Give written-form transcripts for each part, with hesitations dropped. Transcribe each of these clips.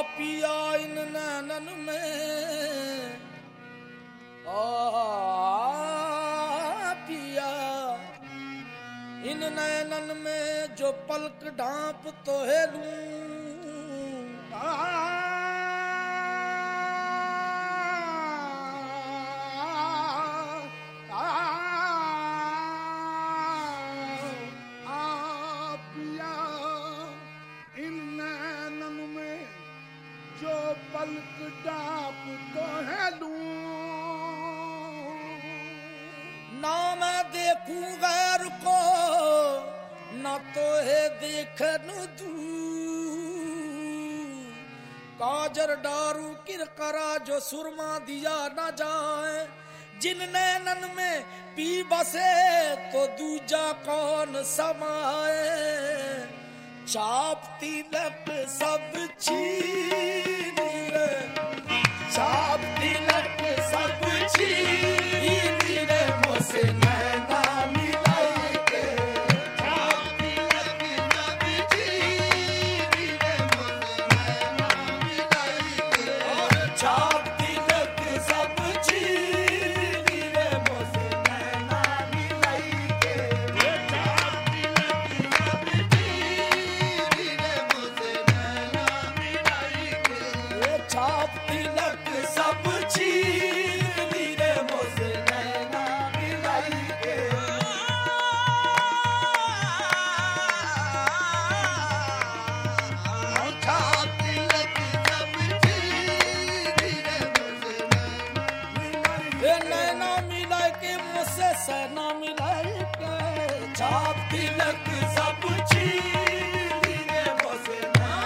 पिया इन नैनन में, पिया इन नैनन में जो पलक ढांप तो है लूं। पलक डाप तो है लूं, ना मैं देखूं गैर को, ना तो है देखन दूं। काजर डारू किरकरा जो सुरमा दिया न जाए, जिन नैनन में पी बसे तो दूजा कौन समाए। चाप तिलक सब छीन रे, चाप तिलक सब छीन रे, मोसे नैना मिलाई के। चाप तिलक सब छीन रे, मोसे नैना मिलाई के। चाप तिलक सब छीन रे, मोसे नैना मिलाई के। चाप तिलक सब छीन रे, मोसे नैना मिलाई के। चाप तिलक सब छीन रे, मोसे नैना मिलाई के। चाप तिलक सब छीन रे, मोसे नैना मिलाई के, मुझसे सहना मिलाई के। चाप तिलक सब छीन रे, मुझसे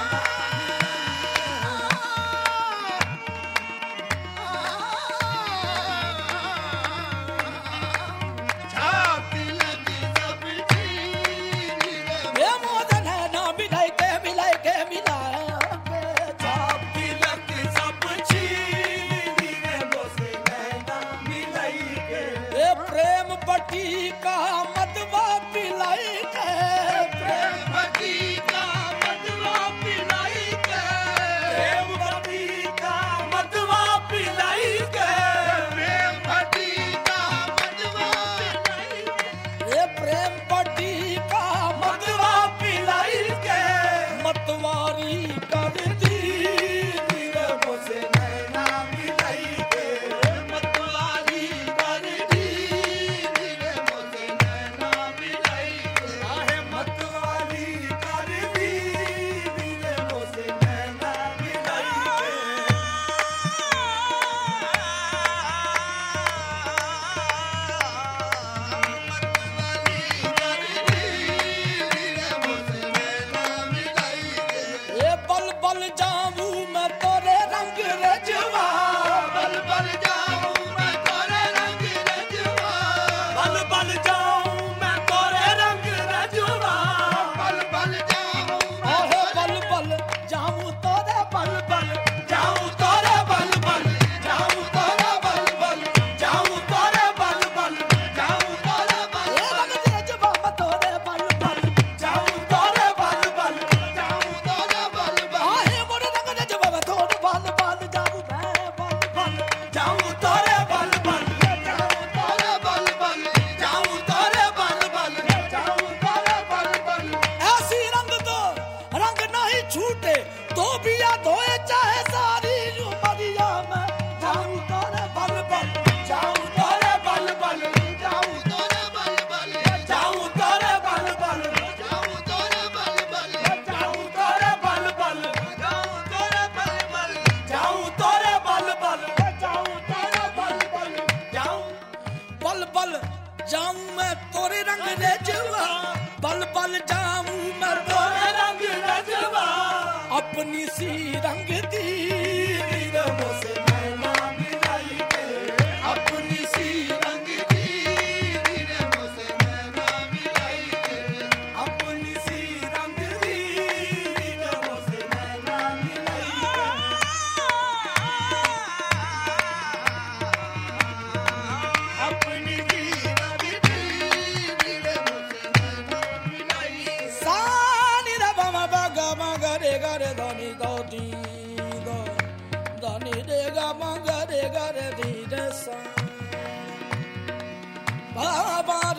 चाप तिलक सब छीन रे, मोद नैना मिलाई के, मिलाई के, मिलाया के। चाप तिलक सब छीन रे, मुझसे नैना मिलाई के। प्रेम बटी का मदवा पिलाई के। प्रेम बटी का मदवा पिलाई के। प्रेम बटी का मदवा पिलाई के। प्रेम बटी का मदवा पिलाई के। प्रेम बटी का मदवा पिलाई के। मतवारी कर दी रे, मुझसे नैना मिलाई के। मतवारी कर दी रे, मोसे नैना मिलाई के। आहे मतवारी कर दी रे, मुझसे नैना मिलाई के। ये बल बल जाऊं मैं तोरे रंग रजवा। बल बल जाऊं मैं तोरे रंग रजवा। बल बल जाऊं मैं तोरे रंग रजवा। बल बल जाऊं ओहे बल बल जाऊं तोरे बल बल जाऊं तोरे बल बल जाऊं तोरे बल बल जाऊं तोरे बल बल जाऊं तोरे बल ये रंग रजवा मैं तोरे बल बल जाऊं तोरे बल बल जाऊं तोरे बल बल। आहे मोरे रंग रजवा मैं तोरे बल बल जाऊं मैं बल बल जाऊं तोरे बल बल जाऊं तोरे बल बल। जाऊं तोरे बल बल जाऊं तोरे बल बल। ऐसी रंग दो रंग नहीं छूटे तो भी याद होए चाहे सारी उमरिया में। जाऊं तोरे बल बल जाऊं तोरे बल बल जाऊं तोरे बल बल। जाऊं तोरे बल बल जाऊं तोरे बल बल। जाऊं तोरे बल बल जाऊं तोरे बल बल। जाऊं तोरे बल बल जाऊं तोरे बल बल। जाऊं बल बल जाऊं मैं तोरे रंग रजवा। बल बल जाऊं मैं तोरे रंग रजवा। अपनी सी रंग दी रे, मुझसे नैना मिलाई के। अपनी सी रंग दी रे, मोसे नैना मिलाई के। अपनी सी रंग दी रे, मुझसे नैना मिलाई के। अपनी सी रंग दी रे, मोसे नैना मिलाई के। सा नि रे ब म ब ग म ग रे ग रे ध नि ध दी।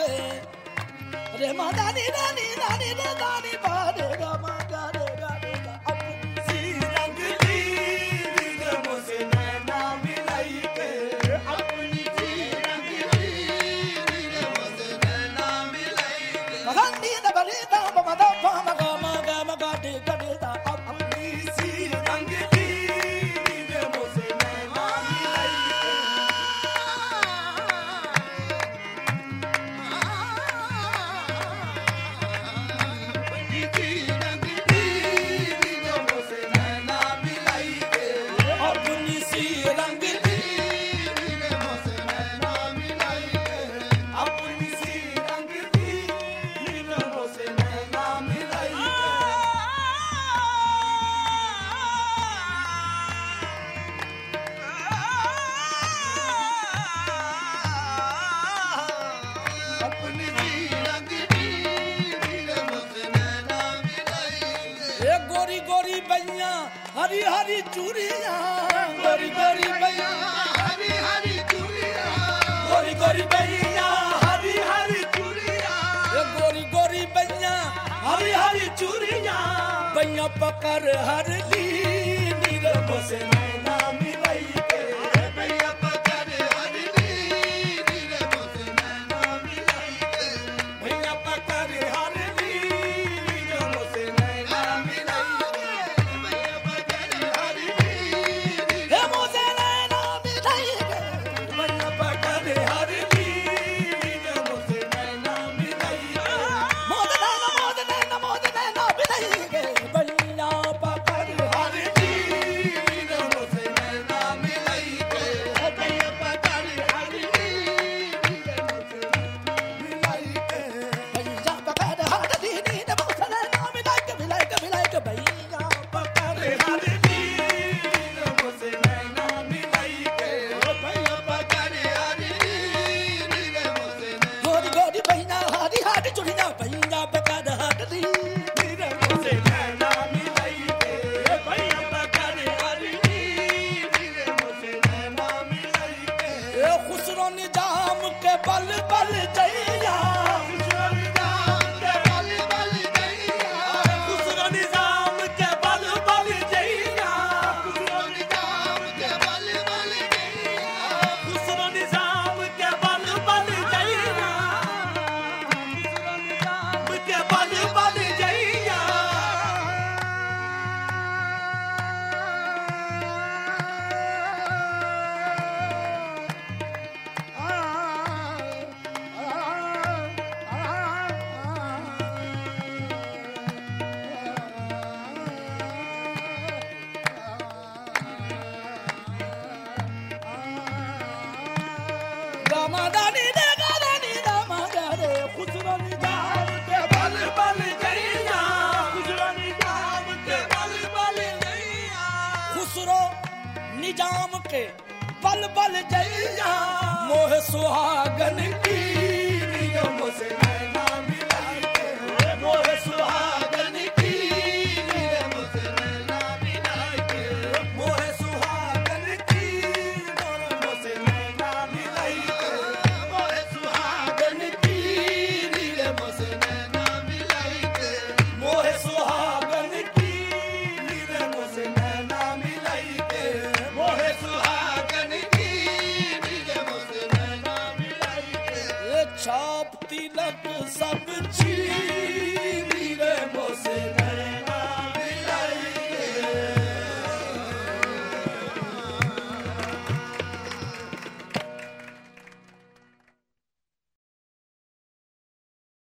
रे रे मादानी रानी रानी रे दानी बारे गा मा गा रे गा रे गा अपनी रंग दी नीर मुझसे नैना मिलाई के अपनी रंग दी नीर मुझसे नैना मिलाई के मगनी न बली दा मदा मगा मगा मगा दे गडे दा अपनी सी रंग दी नीर मुझसे नैना मिलाई अपनी रंग दी नीर मुझसे नैना मिलाई के अपनी सी रंग दी नीर मुझसे नैना मिलाई के अपनी सी रंग दी नीर मुझसे नैना मिलाई अपनी रंग दी नीर मुझसे नैना मिलाई के ए गोरी गोरी बैया हरी हरी चूड़ियां गोरी गोरी बैया हरी हरी चूड़ियां गोरी गोरी बैया हरी हरी चूड़ियां ए गोरी गोरी बैया हरी हरी चूड़ियां बैया पकड़ हर ली नीर मुझसे नैना मिलाई के भैया पकड़ हरी नीर मुझसे नैना मिलाई के भैया पकड़ हर ली नीर मुझसे नैना मिलाई के भैया पकड़ हरी नीर हे मुझसे नैना मिलाई के भैया पकड़ हर ली नीर मुझसे नैना मिलाई के मोद नैना मिलाई के भैया पकड़ हर ली नीर मुझसे नैना मिलाई के भैया पकड़ हरी नीर मुझसे मिलाई के भैया पकड़ हर ली नीर मुझसे नैना मिलाई के भैया पकड़ हर ली नीर मुझसे नैना मिलाई के भैया पकड़ हरी नीर मुझसे गोरी गोरी बहिना हारी हारी चुड़िया भैया पकड़ हर ली नीर मुझसे नैना मिलाई के भैया पकड़ हर ली नीर मुझसे नैना मिलाई के ए खुसरो निजाम के बल बल जइया खुसरो निजाम के बल बल जइया खुसरो निजाम के बल बल जइया खुसरो निजाम के बल बल गैया खुसरो निजाम के बल बल जइया खुसरो निजाम के बल बल जइया दामादानी दे गादानी दामादारे खुसरो निजाम के बल बल जइया खुसरो निजाम के बल बल जइया खुसरो निजाम के बल बल जइया मोह सुहागन की नीर मुझसे नैना मिलाई के मोह सुहागन की नीर मुझसे नैना मिलाई के मोह सुहागन की नीर मुझसे नैना मिलाई के मोहे सुहागन की नीर मुझसे नैना मिलाई के मोह सुहागन की नीर मुझसे नैना मिलाई के मोहे सुहागन की नीर मुझसे नैना मिलाई के ये छाप तिलक सब चीज